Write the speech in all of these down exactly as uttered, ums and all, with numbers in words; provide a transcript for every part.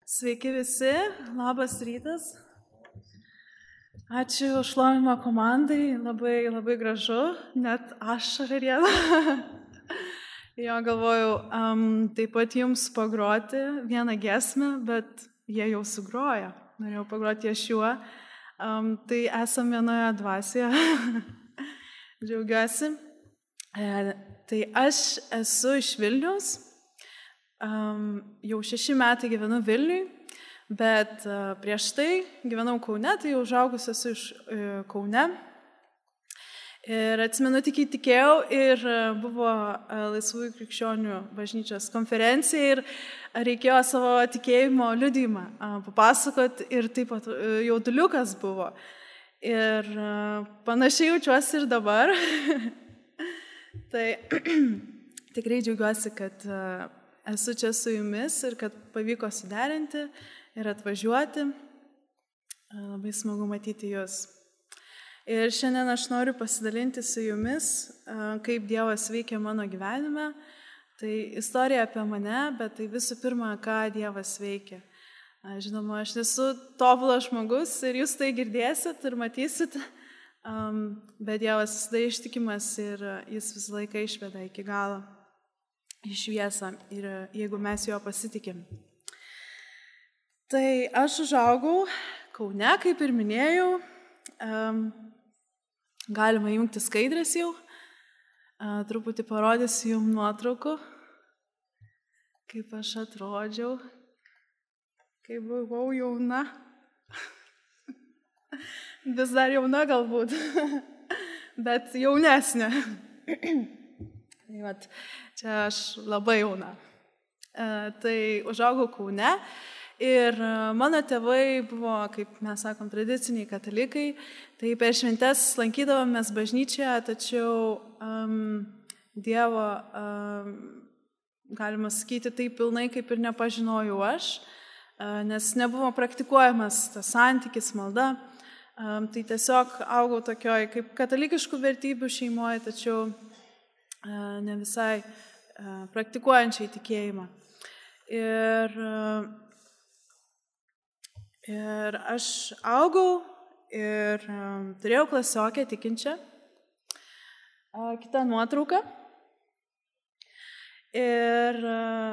Sveiki visi, labas rytas. Ačiū už šlovinimą komandai, labai, labai gražu, net ašara rieda. Jo, galvojau, um, taip pat jums pagroti vieną giesmę, bet jie jau sugroja. Norėjau pagroti ties šiuo. Um, tai esam vienoje dvasioje. Džiaugiuosi. E, tai aš esu iš Vilniaus. Um, jau šeši metai gyvenu Vilniui, bet uh, prieš tai gyvenau Kaune, tai jau užaugus esu iš uh, Kaune. Ir atsimenu, tik įtikėjau ir uh, buvo uh, Laisvųjų krikščionių bažnyčios konferencija ir reikėjo savo tikėjimo liudijimą uh, papasakot ir taip pat uh, jauduliukas buvo. Ir uh, panašiai jaučiuosi ir dabar. Tai tikrai džiaugiuosi, kad uh, esu čia su jumis ir kad pavyko suderinti ir atvažiuoti. Labai smagu matyti jūs. Ir šiandien aš noriu pasidalinti su jumis, kaip Dievas veikia mano gyvenime. Tai istorija apie mane, bet tai visų pirma, ką Dievas veikia. Žinoma, aš nesu tobulas žmogus ir jūs tai girdėsit ir matysit, bet Dievas visada ištikimas ir jis visą laiką išveda iki galo. Į šviesą ir jeigu mes jo pasitikim. Tai aš užaugau Kaune, kaip ir minėjau. Um, galima jungti skaidrės jau. Uh, truputį parodysiu jums nuotraukų, kaip aš atrodžiau, kai buvau jauna. Vis dar jauna galbūt, bet jaunesnė. Tai vat, čia aš labai jauna. E, tai užaugau Kaune ir mano tėvai buvo, kaip mes sakom, tradiciniai katalikai. Tai per šventes lankydavomės bažnyčioje, tačiau um, Dievo, um, galima sakyti, taip pilnai kaip ir nepažinojau aš, uh, nes nebuvo praktikuojamas tas santykis, malda. Um, tai tiesiog augau tokioj kaip katalikiškų vertybių šeimoje, tačiau ne visai praktikuojančiai tikėjimą. Ir, ir aš augau ir turėjau klasiokę tikinčią. Kita nuotrauka. Ir,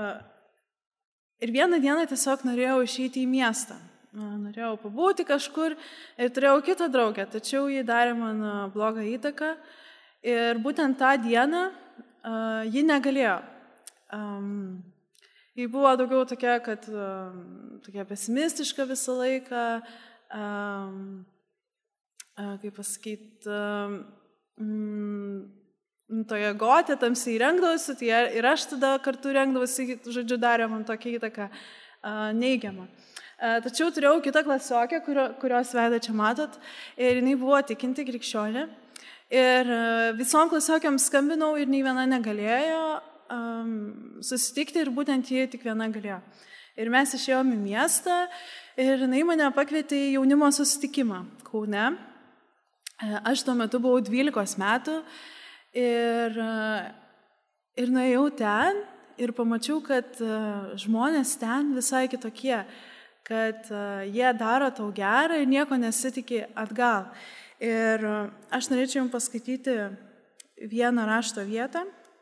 ir vieną dieną tiesiog norėjau išeiti į miestą. Norėjau pabūti kažkur ir turėjau kitą draugę, tačiau ji darė man blogą įtaką. Ir būtent tą dieną uh, ji negalėjo. Um, ji buvo daugiau tokia, kad um, tokia pesimistiška visą laiką, um, uh, kaip pasakyti, um, toje gotė tamsiai rengdavosi, tai ir aš tada kartu rengdavosi, žodžiu, darė man tokią įtaką uh, neigiamą. Uh, tačiau turėjau kitą klasiokę, kurio, kurios veidą čia matot, ir jinai buvo tikinti krikščionė. Ir visom klasiokiam skambinau ir nei viena negalėjo um, susitikti ir būtent jie tik viena galėjo. Ir mes išėjom į miestą ir jinai mane pakvietė į jaunimo susitikimą Kaune. Aš tuo metu buvau dvylikos metų ir, ir nuėjau ten ir pamačiau, kad žmonės ten visai kitokie, kad jie daro tau gerą ir nieko nesitikė atgal. Ir aš norėčiau jums paskaityti vieną rašto vietą.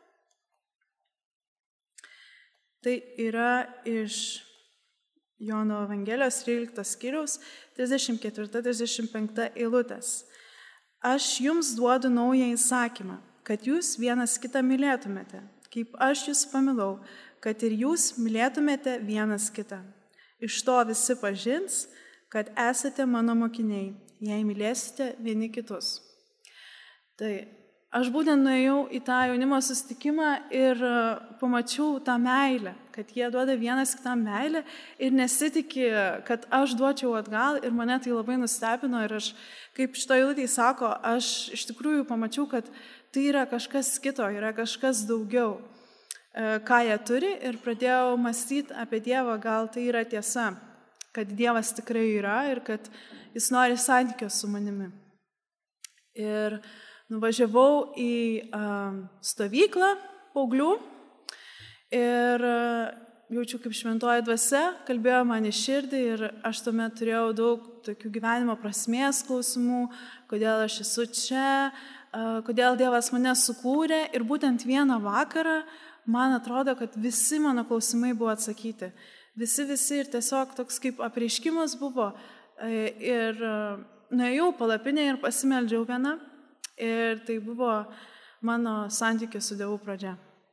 Tai yra iš Jono Evangelijos tryliktos skyriaus trisdešimt ketvirta trisdešimt penkta eilutės. Aš jums duodu naują įsakymą, kad jūs vienas kitą mylėtumėte, kaip aš jūs pamilau, kad ir jūs mylėtumėte vienas kitą. Iš to visi pažins, kad esate mano mokiniai, jei mylėsite vieni kitus. Tai aš būtent nuėjau į tą jaunimo susitikimą ir pamačiau tą meilę, kad jie duoda vienas kitam meilę ir nesitikė, kad aš duočiau atgal ir mane tai labai nustebino ir aš, kaip šito eilutėje sako, aš iš tikrųjų pamačiau, kad tai yra kažkas kito, yra kažkas daugiau, ką jie turi ir pradėjau mąstyti apie Dievą, gal tai yra tiesa, kad Dievas tikrai yra ir kad jis nori santykio su manimi. Ir nuvažiavau į uh, stovyklą paauglių ir uh, jaučiu, kaip šventoji dvasia kalbėjo man į širdį ir aš tuomet turėjau daug tokių gyvenimo prasmės klausimų, kodėl aš esu čia, kodėl Dievas mane sukūrė ir būtent vieną vakarą man atrodo, kad visi mano klausimai buvo atsakyti. Visi, visi ir tiesiog toks kaip apreiškimas buvo ir nuėjau palapinę ir pasimeldžiau vieną ir tai buvo mano santykio su Dievu pradžia.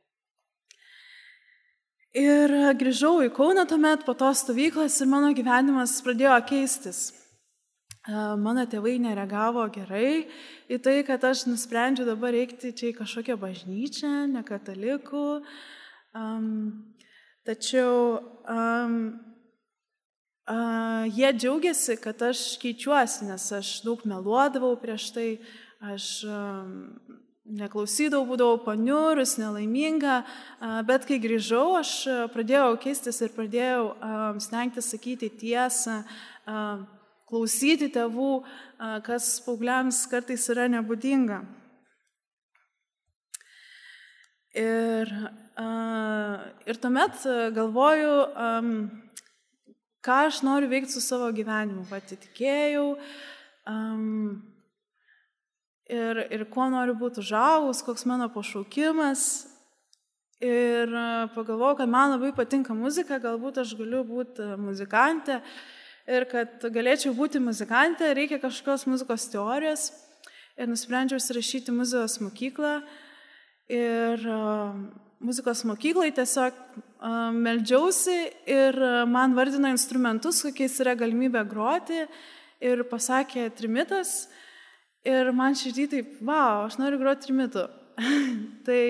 Ir grįžau į Kauną tuomet po tos stovyklos ir mano gyvenimas pradėjo keistis. Mano tėvai nereagavo gerai į tai, kad aš nusprendžiau dabar eiti čia į kažkokią bažnyčią, ne katalikų. Um, tačiau um, uh, jie džiaugiasi, kad aš keičiuosi, nes aš daug meluodavau prieš tai, aš um, neklausydavau, būdavau paniurus, nelaiminga, bet kai grįžau, aš pradėjau keistis ir pradėjau stengtis sakyti tiesą, klausyti tėvų, kas paaugliams kartais yra nebūdinga. Ir, ir tuomet galvoju, ką aš noriu veikti su savo gyvenimu. Patitikėjau, Ir, ir kuo noriu būti užaugus, koks mano pašaukimas. Ir pagalvojau, kad man labai patinka muzika, galbūt aš galiu būti muzikantė. Ir kad galėčiau būti muzikantė, reikia kažkokios muzikos teorijos. Ir nusprendžiau įsirašyti muzikos mokyklą. Ir uh, muzikos mokyklai tiesiog uh, meldžiausi ir man vardino instrumentus, kokiais yra galimybė groti. Ir pasakė trimitas. Ir man širdį taip, wow, aš noriu groti trimitu. Tai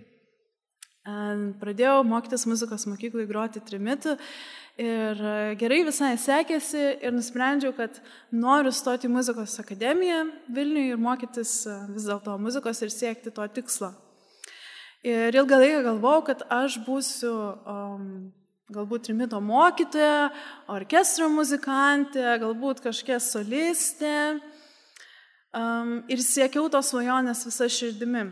pradėjau mokytis muzikos mokyklai groti trimitu ir gerai visai sekėsi ir nusprendžiau, kad noriu stoti į muzikos akademiją Vilniuje ir mokytis vis dėlto muzikos ir siekti to tikslo. Ir ilgą laiką galvojau, kad aš būsiu um, galbūt trimito mokytoja, orkestro muzikantė, galbūt kažkokia solistė. Um, ir siekiau tos svajonės visą širdimi.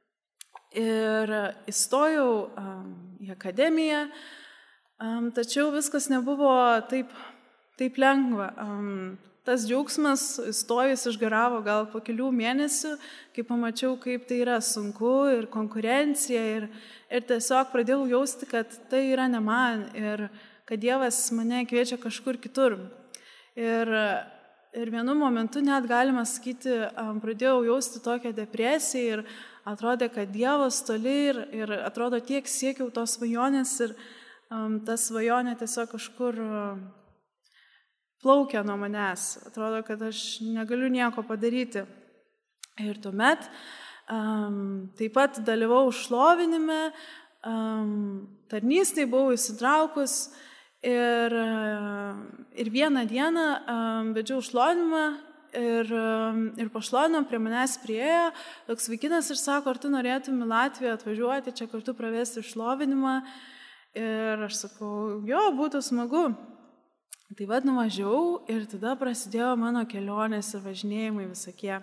Ir įstojau um, į akademiją, um, tačiau viskas nebuvo taip, taip lengva. Um, tas džiaugsmas įstojus išgaravo gal po kelių mėnesių, kai pamačiau, kaip tai yra sunku ir konkurencija ir, ir tiesiog pradėjau jausti, kad tai yra ne man ir kad Dievas mane kviečia kažkur kitur. Ir Ir vienu momentu net galima sakyti, pradėjau jausti tokią depresiją ir atrodė, kad Dievas toli ir, ir atrodo tiek siekiau tos svajonės ir um, ta svajonė tiesiog kažkur plaukia nuo manęs. Atrodo, kad aš negaliu nieko padaryti. Ir tuomet um, taip pat dalyvau šlovinime, um, tarnystėj buvau įsitraukus. Ir, ir vieną dieną um, vedžiau šlovinimą ir, um, ir po šlovinimo prie manęs priėjo toks vaikinas ir sako, ar tu norėtum į Latviją atvažiuoti, čia kartu pravesti šlovinimą. Ir aš sakau, jo, būtų smagu. Tai vad nuvažiavau ir tada prasidėjo mano kelionės ir važinėjimai visokie.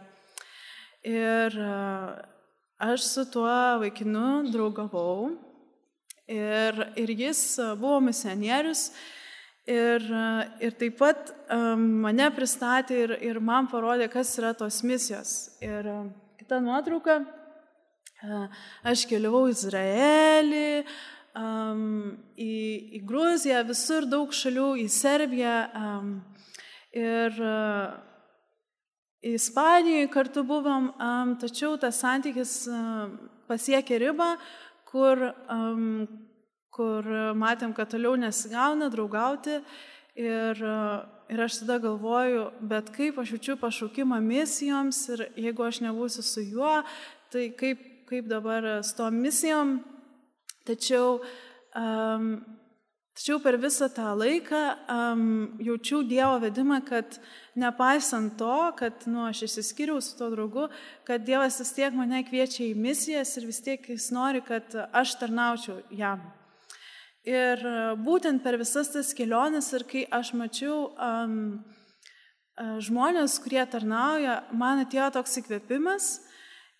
Ir uh, aš su tuo vaikinu draugavau. Ir, ir jis buvo misionierius ir, ir taip pat um, mane pristatė ir, ir man parodė, kas yra tos misijos. Ir um, kita nuotrauka, uh, aš keliavau į Izraelį, um, į, į Gruziją, visur daug šalių, į Serbiją um, ir uh, į Ispaniją kartu buvom, um, tačiau tas santykis uh, pasiekė ribą, Kur, um, kur matėm, kad toliau nesigauna draugauti ir, ir aš tada galvoju, bet kaip aš jaučiu pašaukimą misijoms ir jeigu aš nebūsiu su juo, tai kaip, kaip dabar su tom misijom. Tačiau, um, tačiau per visą tą laiką um, jaučiau Dievo vedimą, kad nepaisant to, kad nu, aš išsiskyriau su to draugu, kad Dievas vis tiek mane kviečia į misijas ir vis tiek jis nori, kad aš tarnaučiau jam. Ir būtent per visas tas keliones ir kai aš mačiau um, žmonės, kurie tarnauja, man atėjo toks įkvėpimas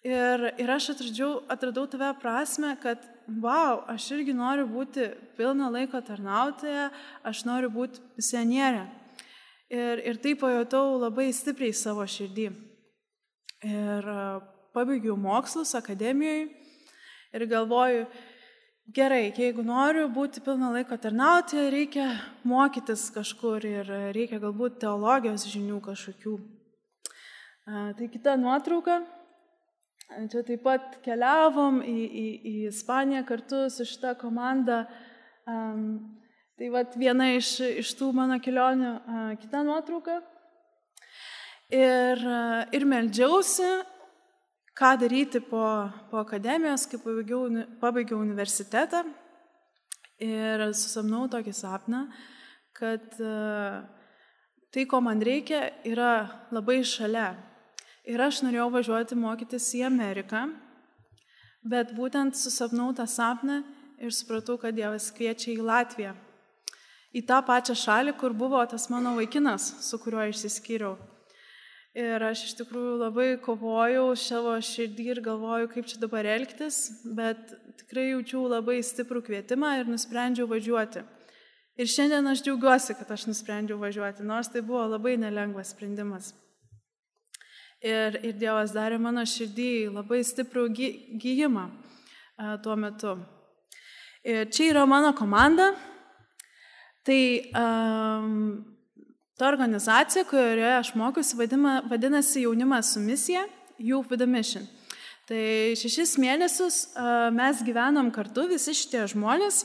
Ir, ir aš atradžiau, atradau tave prasme, kad, wow, aš irgi noriu būti pilno laiko tarnautoja, aš noriu būti misionierė. Ir, ir tai pajutau labai stipriai savo širdį. Ir pabaigiau mokslus akademijoje ir galvoju, gerai, jeigu noriu būti pilno laiko tarnautoja, reikia mokytis kažkur ir reikia galbūt teologijos žinių kažkokių. Tai kita nuotrauka. Čia taip pat keliavom į, į, į Ispaniją kartu su šita komanda. Tai vat viena iš, iš tų mano kelionių, kita nuotrauka. Ir, ir meldžiausi, ką daryti po, po akademijos, kai pabaigiau, pabaigiau universitetą. Ir susapnau tokį sapną, kad tai, ko man reikia, yra labai šalia. Ir aš norėjau važiuoti mokytis į Ameriką, bet būtent susapnau tą sapną ir supratau, kad Dievas kviečia į Latviją. Į tą pačią šalį, kur buvo tas mano vaikinas, su kuriuo išsiskyriau. Ir aš iš tikrųjų labai kovojau savo širdį ir galvoju, kaip čia dabar elgtis, bet tikrai jaučiau labai stiprų kvietimą ir nusprendžiau važiuoti. Ir šiandien aš džiaugiuosi, kad aš nusprendžiau važiuoti, nors tai buvo labai nelengvas sprendimas. Ir, ir Dievas darė mano širdį labai stiprų gy, gyjimą a, tuo metu. Ir čia yra mano komanda. Tai um, ta organizacija, kurioje aš mokiausi, vadina, vadinasi Jaunimas su misija, Youth with a Mission. Tai šešis mėnesius uh, mes gyvenom kartu, visi šitie žmonės.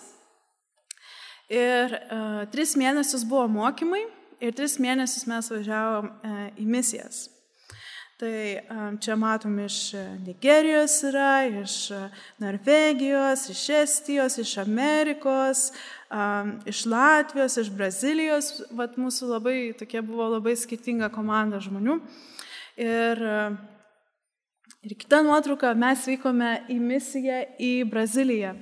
Ir uh, tris mėnesius buvo mokymai ir tris mėnesius mes važiavom uh, į misijas. Tai um, čia matom iš Nigerijos yra, iš Norvegijos, iš Estijos, iš Amerikos, um, iš Latvijos, iš Brazilijos. Vat mūsų labai, tokia buvo labai skirtinga komanda žmonių. Ir, ir kita nuotrauka, mes vykome į misiją į Braziliją.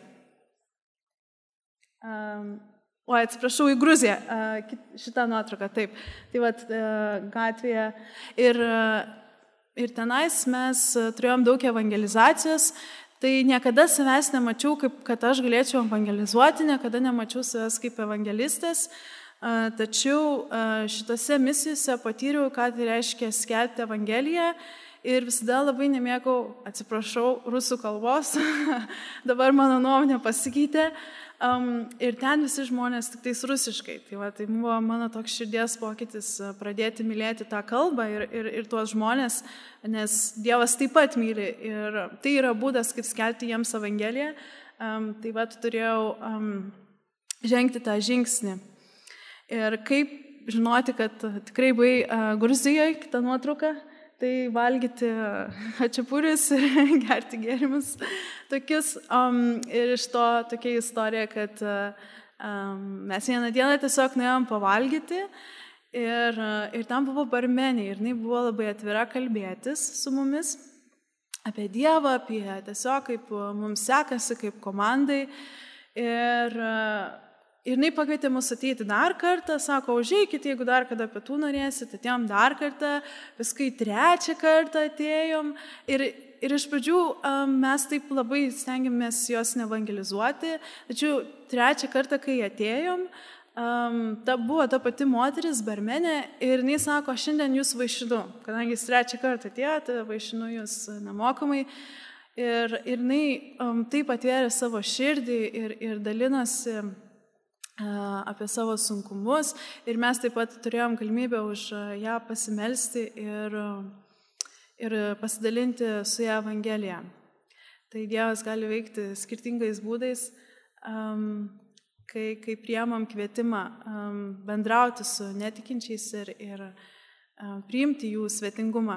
Um, O, atsiprašau, į Gruziją. Šitą nuotrauką, taip. Tai vat gatvėje. Ir Ir tenais mes turėjom daug evangelizacijos, tai niekada savęs nemačiau, kaip, kad aš galėčiau evangelizuoti, niekada nemačiau savęs kaip evangelistės, tačiau šitose misijose patyriau, ką tai reiškia skelbti evangeliją ir visada labai nemėgau, atsiprašau, rusų kalbos, dabar mano nuomonė pasikeitė. Um, ir ten visi žmonės tik tais rusiškai. Tai, va, tai buvo mano toks širdies pokytis pradėti mylėti tą kalbą ir, ir, ir tuos žmonės, nes Dievas taip pat myli. Ir tai yra būdas, kaip skelbti jiems evangeliją. Um, tai va, turėjau um, žengti tą žingsnį. Ir kaip žinoti, kad tikrai buvai uh, Gruzijoje, kita nuotrauka, tai valgyti hačiapurius ir gerti gėrimus tokius. Um, ir iš to tokia istorija, kad um, mes vieną dieną tiesiog nuėjom pavalgyti ir, ir tam buvo barmenė ir jinai buvo labai atvira kalbėtis su mumis apie Dievą, apie tiesiog kaip mums sekasi, kaip komandai. Ir Ir jinai pakvietė mus ateiti dar kartą, sako, užeikit, jeigu dar kada pietų norėsit, atėjom dar kartą, paskui trečią kartą atėjom. Ir, ir iš pradžių mes taip labai stengiamės jos nevangelizuoti, tačiau trečią kartą, kai atėjom, ta buvo ta pati moteris, barmenė, ir jinai sako, šiandien jūs vaišinu, kadangi jūs trečią kartą atėjote, vaišinu jūs nemokamai. Ir, ir jinai taip atvėrė savo širdį ir, ir dalinosi apie savo sunkumus ir mes taip pat turėjom galimybę už ją pasimelsti ir, ir pasidalinti su ją Evangeliją. Tai Dievas gali veikti skirtingais būdais, um, kai, kai priemam kvietimą um, bendrauti su netikinčiais ir, ir um, priimti jų svetingumą.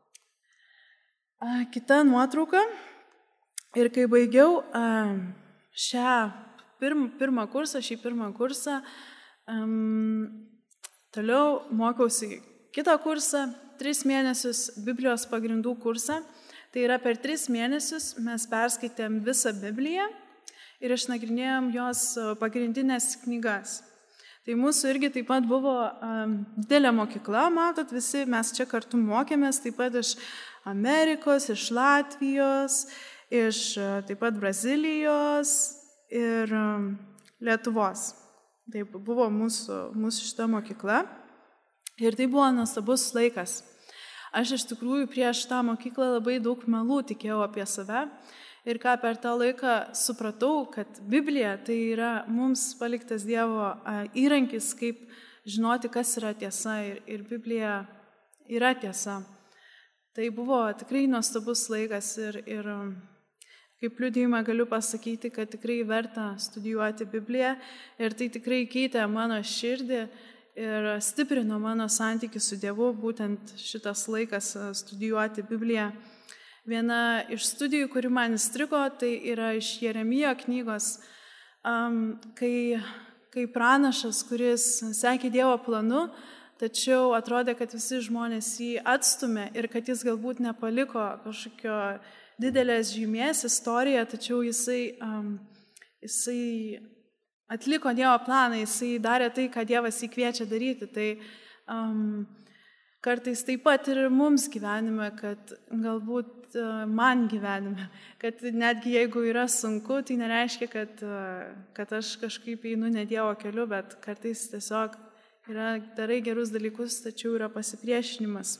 Uh, kita nuotrauka. Ir kai baigiau uh, šią Pirm, pirmą kursą, šį pirmą kursą, um, toliau mokiausi kitą kursą, tris mėnesius Biblijos pagrindų kursą. Tai yra per tris mėnesius mes perskaitėm visą Bibliją ir išnagrinėjom jos pagrindinės knygas. Tai mūsų irgi taip pat buvo um, didelė mokykla, matot, visi mes čia kartu mokėmės, taip pat iš Amerikos, iš Latvijos, iš taip pat Brazilijos ir um, Lietuvos. Taip buvo mūsų, mūsų šita mokykla ir tai buvo nuostabus laikas. Aš iš tikrųjų prieš tą mokyklą labai daug melų tikėjau apie save ir ką per tą laiką supratau, kad Biblija tai yra mums paliktas Dievo įrankis, kaip žinoti, kas yra tiesa ir, ir Biblija yra tiesa. Tai buvo tikrai nuostabus laikas ir, ir kaip liudijimą galiu pasakyti, kad tikrai verta studijuoti Bibliją ir tai tikrai keitė mano širdį ir stiprino mano santykį su Dievu, būtent šitas laikas studijuoti Bibliją. Viena iš studijų, kuri man įstrigo, tai yra iš Jeremijo knygos, kai, kai pranašas, kuris sekė Dievo planu, tačiau atrodė, kad visi žmonės jį atstumė ir kad jis galbūt nepaliko kažkokio didelės žymės istoriją, tačiau jisai, um, jisai atliko Dievo planą, jisai darė tai, ką Dievas jį kviečia daryti. Tai um, kartais taip pat ir mums gyvenime, kad galbūt uh, man gyvenime, kad netgi jeigu yra sunku, tai nereiškia, kad, uh, kad aš kažkaip einu ne Dievo keliu, bet kartais tiesiog yra, darai gerus dalykus, tačiau yra pasipriešinimas.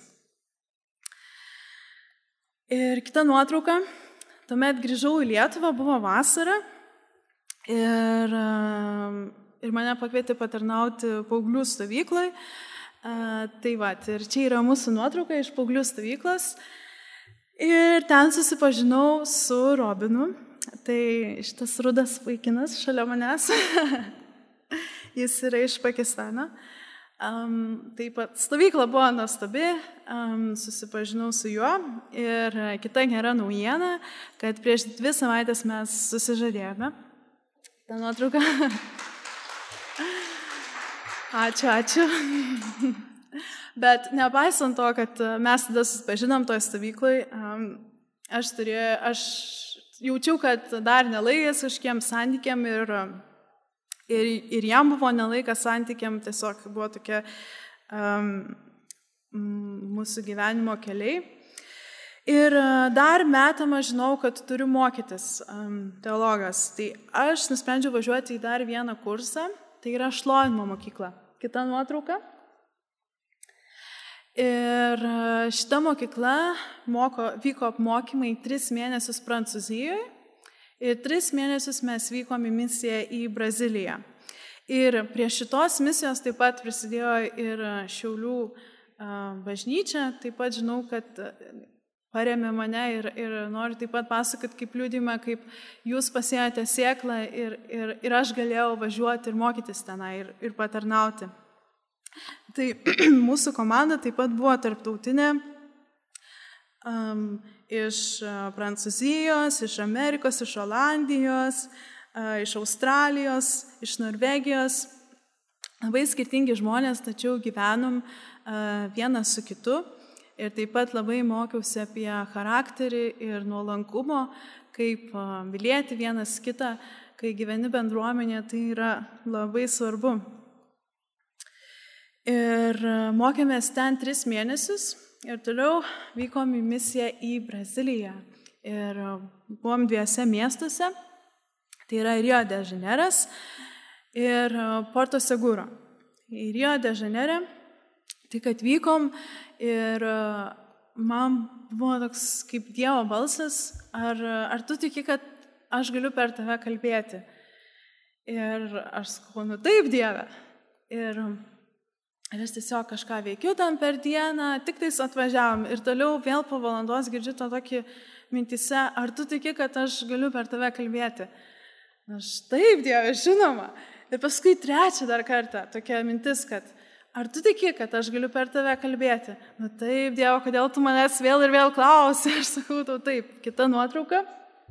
Ir kita nuotrauka, tuomet grįžau į Lietuvą, buvo vasara ir, ir mane pakvietė patarnauti paauglių stovyklai. Tai va, ir čia yra mūsų nuotrauka iš paauglių stovyklos. Ir ten susipažinau su Robinu, tai šitas rudas vaikinas šalia manęs, jis yra iš Pakistano. Um, taip pat stovykla buvo nuostabi, um, susipažinau su juo ir kita gera naujiena, kad prieš dvi savaitės mes susižadėjome. Ta nuotrauka. Ačiū, ačiū. Bet nepaisant to, kad mes tada susipažinom toj stovyklai, um, aš, turėjau, aš jaučiau, kad dar nelaikęs kažkiem santykiam ir Ir, ir jam buvo nelaikas santykiam, tiesiog buvo tokie um, mūsų gyvenimo keliai. Ir dar metam aš žinau, kad turiu mokytis um, teologas. Tai aš nusprendžiau važiuoti į dar vieną kursą, tai yra šlovinimo mokykla. Kita nuotrauka. Ir šita mokykla moko, vyko apmokymai tris mėnesius Prancūzijoje. Ir tris mėnesius mes vykom į misiją į Braziliją. Ir prie šitos misijos taip pat prisidėjo ir Šiaulių bažnyčia. Taip pat žinau, kad paremė mane ir, ir noriu taip pat pasakoti kaip liudijimą, kaip jūs pasėjote sėklą ir, ir, ir aš galėjau važiuoti ir mokytis tenai ir, ir patarnauti. Tai mūsų komanda taip pat buvo tarptautinė. Um, iš Prancūzijos, iš Amerikos, iš Olandijos, iš Australijos, iš Norvegijos. Labai skirtingi žmonės, tačiau gyvenom vienas su kitu ir taip pat labai mokiausi apie charakterį ir nuolankumo, kaip mylėti vienas kitą, kai gyveni bendruomenėje, tai yra labai svarbu. Ir mokėmės ten tris mėnesius. Ir toliau vykom į misiją į Braziliją. Ir buvom dviejose miestuose, tai yra Rio de Janeiras ir Porto Seguro. Į Rio de Janeirą, tai kad vykom ir man buvo toks kaip Dievo balsas, ar, ar tu tiki, kad aš galiu per tave kalbėti? Ir aš sakau, nu taip, Dieve. Ir Ir aš tiesiog kažką veikiu tam per dieną, tik tais atvažiavom ir toliau vėl po valandos girdžiu tą tokį mintise, ar tu tiki, kad aš galiu per tave kalbėti? Aš taip, Dieve, žinoma. Ir paskui trečią dar kartą tokia mintis, kad ar tu tiki, kad aš galiu per tave kalbėti? Nu taip, Dieve, kodėl tu manęs vėl ir vėl klausi? Aš sakau tau taip, kita nuotrauka.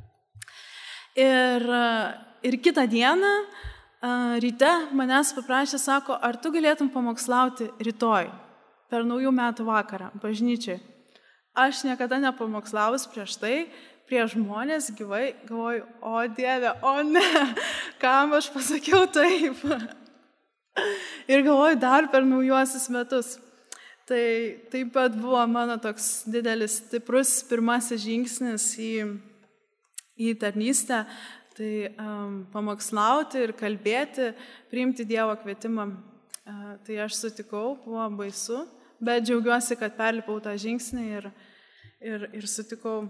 Ir, ir kitą dieną ryte manęs paprašė, sako, ar tu galėtum pamokslauti rytoj, per naujų metų vakarą, bažnyčiai. Aš niekada nepamokslaus prieš tai, prieš žmonės gyvai, galvoju, o Dieve, o ne, kam aš pasakiau taip. Ir galvoju dar per naujuosius metus. Tai taip pat buvo mano toks didelis, stiprus pirmasis žingsnis į, į tarnystę. Tai um, pamokslauti ir kalbėti, priimti Dievo kvietimą. Uh, tai aš sutikau, buvo baisu, bet džiaugiuosi, kad perlipau tą žingsnį ir, ir, ir sutikau.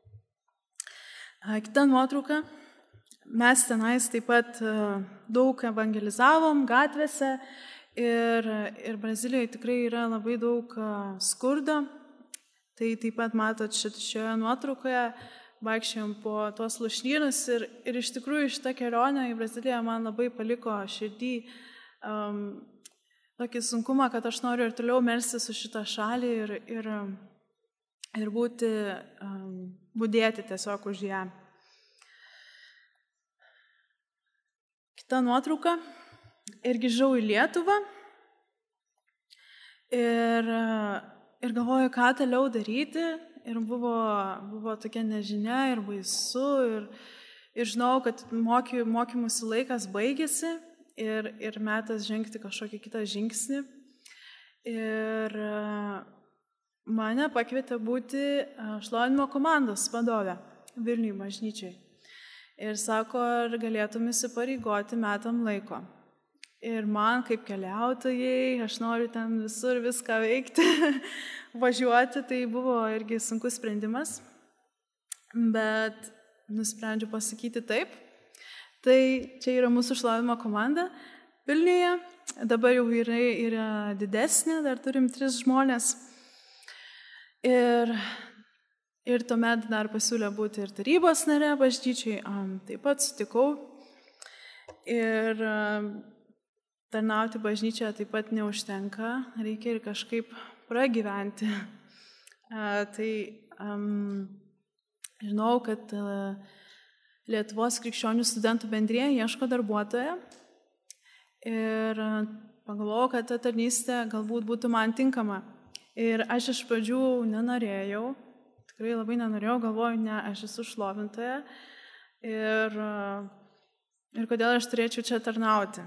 Uh, kita nuotrauka. Mes tenais taip pat uh, daug evangelizavom gatvėse ir, ir Brazilijoje tikrai yra labai daug uh, skurdo. Tai taip pat matot šit, šioje nuotraukoje. Vaikščiojom po tuos lušnynus ir, ir iš tikrųjų šitą kelionę į Braziliją man labai paliko širdį um, tokį sunkumą, kad aš noriu ir toliau melstis už šitą šalį ir, ir, ir būti, um, budėti tiesiog už ją. Kita nuotrauka. Ir grįžau į Lietuvą ir, ir galvoju, ką toliau daryti. Ir buvo, buvo tokia nežinia ir baisu ir, ir žinau, kad moky, mokymusi laikas baigėsi ir, ir metas žengti kažkokį kitą žingsnį. Ir mane pakvietė būti šlovinimo komandos vadovė Vilniuje bažnyčiai. Ir sako, ar galėtum įsipareigoti metam laiko. Ir man kaip keliautojai, aš noriu ten visur viską veikti, važiuoti, tai buvo irgi sunkus sprendimas, bet nusprendžiau pasakyti taip. Tai čia yra mūsų šlovinimo komanda Vilniuje, dabar jau yra, yra didesnė, dar turim tris žmonės. Ir, ir tuomet dar pasiūlė būti ir tarybos narė bažnyčiai, taip pat sutikau. Ir tarnauti bažnyčioje taip pat neužtenka, reikia ir kažkaip pragyventi. A, tai um, žinau, kad uh, Lietuvos krikščionių studentų bendrija ieško darbuotoją ir uh, pagalvojau, kad ta tarnystė galbūt būtų man tinkama. Ir aš iš pradžių nenorėjau, tikrai labai nenorėjau, galvoju, ne, aš esu šlovintoja ir, uh, ir kodėl aš turėčiau čia tarnauti.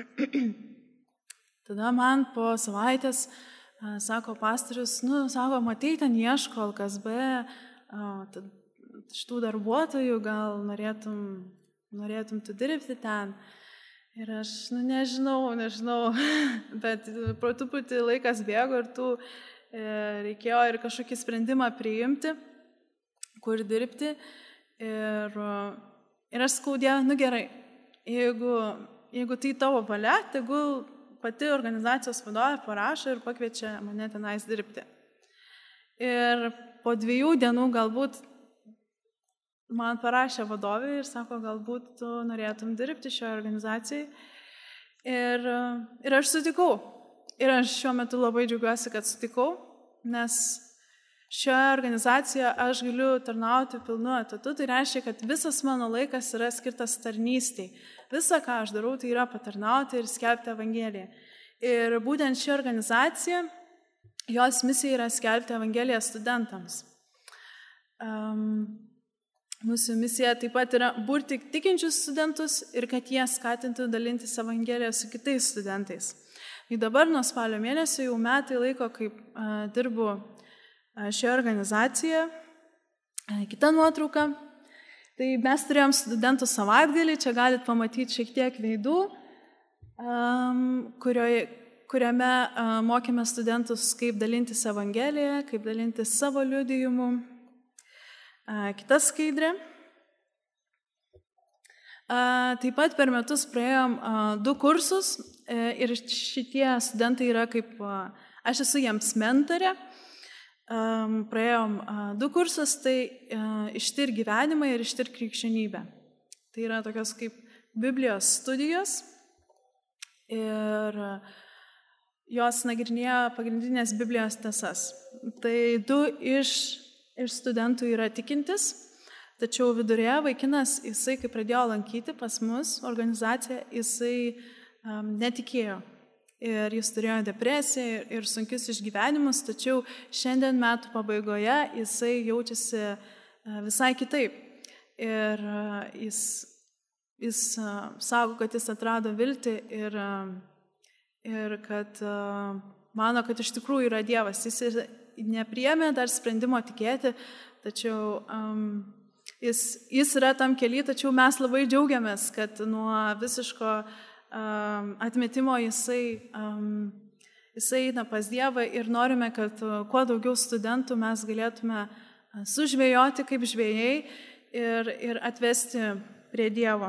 Tada man po savaitės a, sako pastorius, nu, sako, matai, ten ieško L K S B a, šitų darbuotojų, gal norėtum, norėtum tu dirbti ten. Ir aš, nu, nežinau, nežinau, bet pro truputį laikas bėgo ir tų e, reikėjo ir kažkokį sprendimą priimti, kur dirbti. Ir, ir aš sakau, Dieve, nu gerai, jeigu Jeigu tai tavo valia, tegul pati organizacijos vadovė parašo ir pakviečia mane tenais dirbti. Ir po dviejų dienų galbūt man parašė vadovė ir sako, galbūt tu norėtum dirbti šioje organizacijai. Ir, ir aš sutikau. Ir aš šiuo metu labai džiaugiuosi, kad sutikau, nes šioje organizacijoje aš galiu tarnauti pilnu etatu. Tai reiškia, kad visas mano laikas yra skirtas tarnystei. Visa, ką aš darau, tai yra patarnauti ir skelbti Evangeliją. Ir būtent ši organizacija, jos misija yra skelbti Evangeliją studentams. Um, mūsų misija taip pat yra burti tikinčius studentus ir kad jie skatintų dalintis Evangeliją su kitais studentais. Ir dabar nuo spalio mėnesio jau metai laiko, kaip uh, dirbu uh, šioje organizacijoje. Uh, kita nuotrauka. Tai mes turėjom studentų savaitgalį, čia galit pamatyti šiek tiek veidų, um, kurioje, kuriame uh, mokėme studentus, kaip dalintis Evangeliją, kaip dalintis savo liudijimu. Uh, kita skaidrė. Uh, taip pat per metus praėjom uh, du kursus uh, ir šitie studentai yra kaip, uh, aš esu jiems mentorė. Um, praėjom uh, du kursus, tai uh, ištir gyvenimą ir ištir krikščionybę. Tai yra tokios kaip Biblijos studijos ir uh, jos nagrinėja pagrindinės Biblijos tiesas. Tai du iš, iš studentų yra tikintis, tačiau vidurėje vaikinas, jisai, kai pradėjo lankyti pas mus organizaciją, jisai um, netikėjo. Ir jis turėjo depresiją ir, ir sunkius išgyvenimus, tačiau šiandien metų pabaigoje jisai jaučiasi visai kitaip. Ir jis, jis sako, kad jis atrado viltį ir, ir kad mano, kad iš tikrųjų yra Dievas. Jis nepriėmė dar sprendimo tikėti, tačiau um, jis, jis yra tam kely, tačiau mes labai džiaugiamės, kad nuo visiško um, atmetimo jisai, um, jisai eina pas Dievą ir norime, kad kuo daugiau studentų mes galėtume sužvejoti kaip žvejai ir, ir atvesti prie Dievo.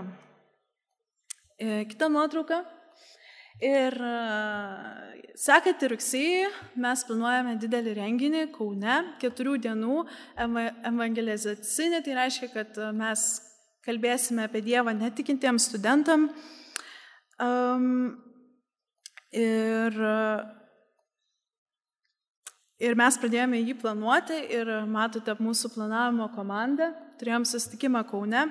Kita nuotrauka. Ir sekantį rugsėjį mes planuojame didelį renginį Kaune, keturių dienų evangelizacinį, tai reiškia, kad mes kalbėsime apie Dievą netikintiems studentam. Um, ir, ir mes pradėjome jį planuoti ir matote mūsų planavimo komandą, turėjom susitikimą Kaune.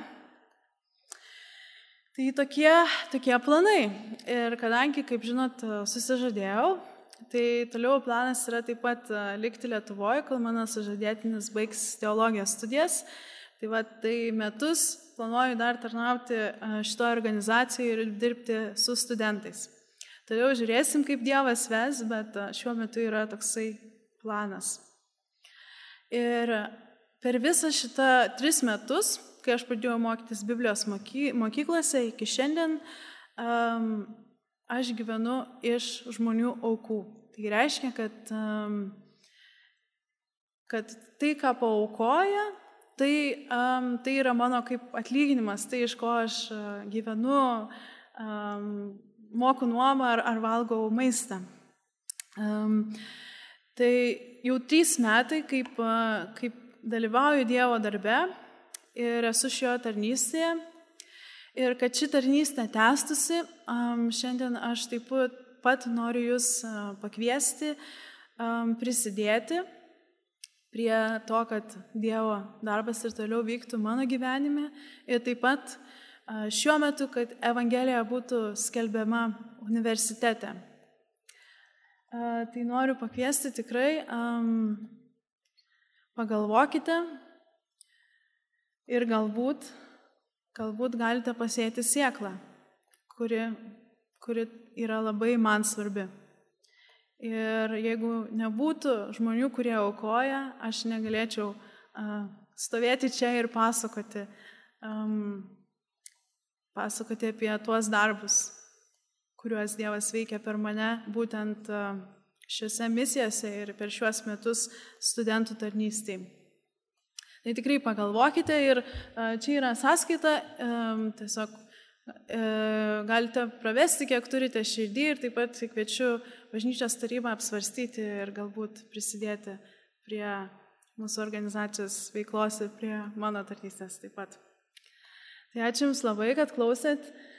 Tai tokie, tokie planai. Ir kadangi, kaip žinot, susižadėjau, tai toliau planas yra taip pat likti Lietuvoje, kol mano sužadėtinis baigs teologijos studijas. Tai va, tai metus planuoju dar tarnauti šitoje organizacijoje ir dirbti su studentais. Toliau žiūrėsim, kaip Dievas ves, bet šiuo metu yra toksai planas. Ir per visą šitą tris metus, kai aš pradėjau mokytis Biblijos moky, mokyklose, iki šiandien um, aš gyvenu iš žmonių aukų. Tai reiškia, kad, um, kad tai, ką paaukoja, tai, um, tai yra mano kaip atlyginimas, tai iš ko aš uh, gyvenu, um, moku nuomą ar, ar valgau maistą. Um, tai jau trys metai, kaip, uh, kaip dalyvauju Dievo darbe, ir esu šioje tarnystėje. Ir kad ši tarnystė tęstusi, um, šiandien aš taip pat noriu jūs uh, pakviesti, um, prisidėti prie to, kad Dievo darbas ir toliau vyktų mano gyvenime. Ir taip pat uh, šiuo metu, kad Evangelija būtų skelbiama universitete. Uh, tai noriu pakviesti tikrai, um, pagalvokite, ir galbūt, galbūt galite pasėti sėklą, kuri, kuri yra labai man svarbi. Ir jeigu nebūtų žmonių, kurie aukoja, aš negalėčiau uh, stovėti čia ir pasakoti, um, pasakoti apie tuos darbus, kuriuos Dievas veikia per mane, būtent uh, šiuose misijose ir per šiuos metus studentų tarnystėje. Tai tikrai pagalvokite ir čia yra sąskaita, tiesiog galite pravesti, kiek turite širdį ir taip pat kviečiu bažnyčios tarybą apsvarstyti ir galbūt prisidėti prie mūsų organizacijos veiklos ir prie mano tarnystės taip pat. Tai ačiū Jums labai, kad klausėt.